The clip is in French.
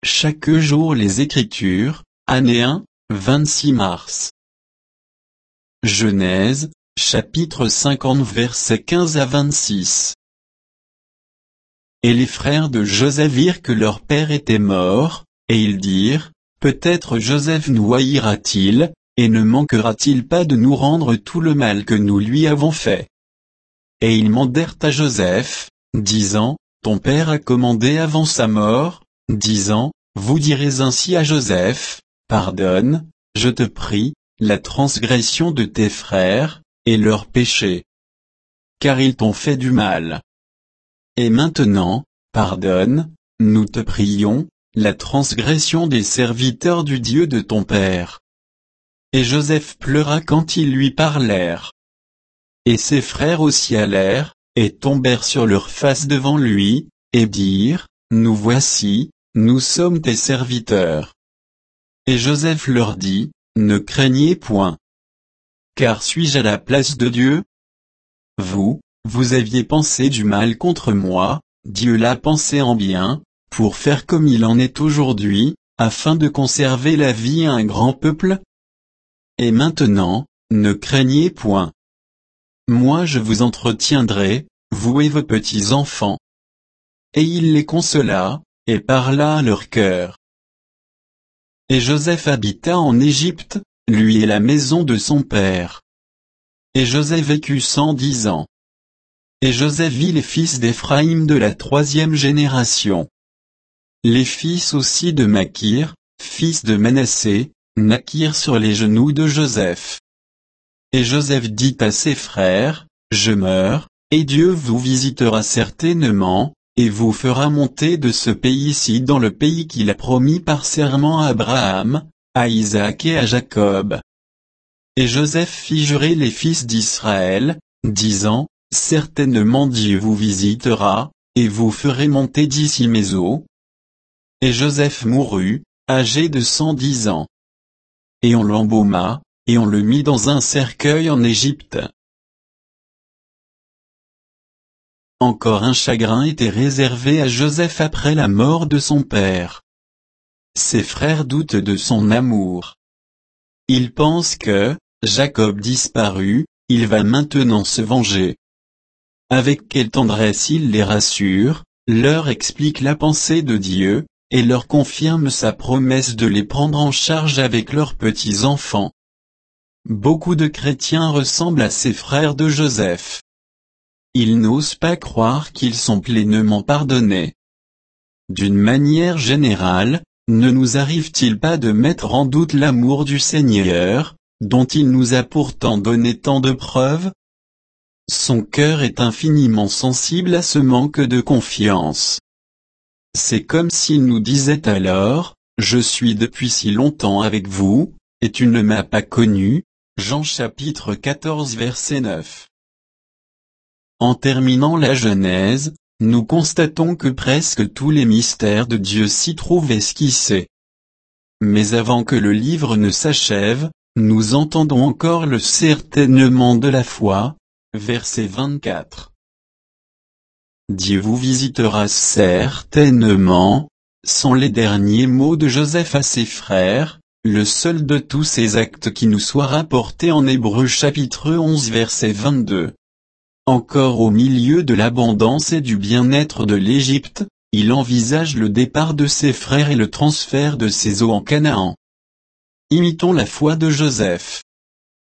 chaque jour les Écritures, année 1, 26 mars. Genèse, chapitre 50 versets 15 à 26. Et les frères de Joseph virent que leur père était mort, et ils dirent, peut-être Joseph nous haïra-t-il, et ne manquera-t-il pas de nous rendre tout le mal que nous lui avons fait. Et ils mandèrent à Joseph, disant, ton père a commandé avant sa mort, disant, vous direz ainsi à Joseph, pardonne, je te prie, la transgression de tes frères, et leur péché. Car ils t'ont fait du mal. Et maintenant, pardonne, nous te prions, la transgression des serviteurs du Dieu de ton père. Et Joseph pleura quand ils lui parlèrent. Et ses frères aussi allèrent, et tombèrent sur leur face devant lui, et dirent, nous voici, nous sommes tes serviteurs. Et Joseph leur dit, ne craignez point. Car suis-je à la place de Dieu? Vous aviez pensé du mal contre moi, Dieu l'a pensé en bien, pour faire comme il en est aujourd'hui, afin de conserver la vie à un grand peuple. Et maintenant, ne craignez point. Moi je vous entretiendrai, vous et vos petits-enfants. Et il les consola, et parla à leur cœur. Et Joseph habita en Égypte, lui et la maison de son père. Et Joseph vécut 110 ans. Et Joseph vit les fils d'Éphraïm de la 3e génération. Les fils aussi de Makir, fils de Manassé, naquirent sur les genoux de Joseph. Et Joseph dit à ses frères, je meurs, et Dieu vous visitera certainement, et vous fera monter de ce pays-ci dans le pays qu'il a promis par serment à Abraham, à Isaac et à Jacob. Et Joseph fit jurer les fils d'Israël, disant, certainement Dieu vous visitera, et vous ferez monter d'ici mes eaux. Et Joseph mourut, âgé de 110 ans. Et on l'embauma, et on le mit dans un cercueil en Égypte. Encore un chagrin était réservé à Joseph après la mort de son père. Ses frères doutent de son amour. Ils pensent que, Jacob disparu, il va maintenant se venger. Avec quelle tendresse il les rassure, leur explique la pensée de Dieu, et leur confirme sa promesse de les prendre en charge avec leurs petits-enfants. Beaucoup de chrétiens ressemblent à ces frères de Joseph. Ils n'osent pas croire qu'ils sont pleinement pardonnés. D'une manière générale, ne nous arrive-t-il pas de mettre en doute l'amour du Seigneur, dont il nous a pourtant donné tant de preuves? Son cœur est infiniment sensible à ce manque de confiance. C'est comme s'il nous disait alors, je suis depuis si longtemps avec vous, et tu ne m'as pas connu. Jean chapitre 14 verset 9. En terminant la Genèse, nous constatons que presque tous les mystères de Dieu s'y trouvent esquissés. Mais avant que le livre ne s'achève, nous entendons encore le certainement de la foi, verset 24. Dieu vous visitera certainement, sont les derniers mots de Joseph à ses frères, le seul de tous ces actes qui nous soit rapporté en Hébreux chapitre 11 verset 22. Encore au milieu de l'abondance et du bien-être de l'Égypte, il envisage le départ de ses frères et le transfert de ses eaux en Canaan. Imitons la foi de Joseph.